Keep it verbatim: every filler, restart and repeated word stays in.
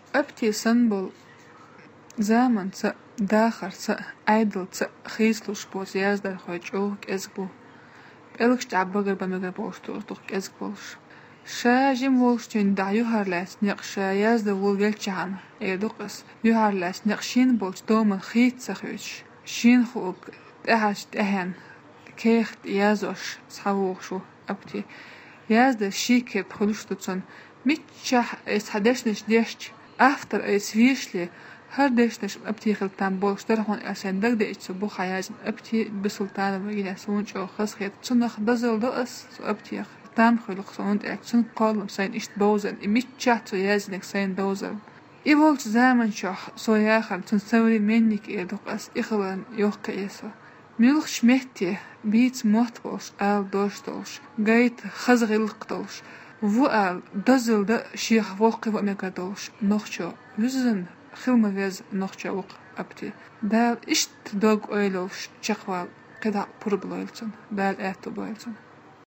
أبتي سنبل زمن س داخر س عدل س خيسلوش بوز يازدر خوش أوك إزبو بلغش تعبغر بمغر بوشتور توك إزبولش شاجم وولشتين دا يوهر لاس نقش يازدر وولجلچان إيدوقس يوهر لاس نقشين بولش دومن خيت سخيوش شين خوب تهاش تهن كيخت يازوش صحووشو أبتي يازدر شيكي بخلوشتوتسن ميتشح إس حدشنش ديشت أفتر إس فيشلي هر ديشنش أبتي خلطان بولش درهون أسان دق ديش سبو خيازم أبتي بسلطان وغينا سونج أو خص خيط تسنخ دزل دقس سو أبتي خلطان خلق سوند إك تسن قولم سين إشت دوزل إميتشح تو يازنك سين دوزل إيبولش زامن شوح سو ياخر تنسوري منك إيدوقس إخوان يوخ إيسو ميلخش مهتي بيت موتبولش آل دوشتولش غايت خزغلقتولش وآل دزل دا شيخ وقي ومكادولش نوخشو وزن خلما ويز نوخشو وق أبتي دال إشت دوغ أويلوش چخوال قدا پور بلويلسون دال آتو بلويلسون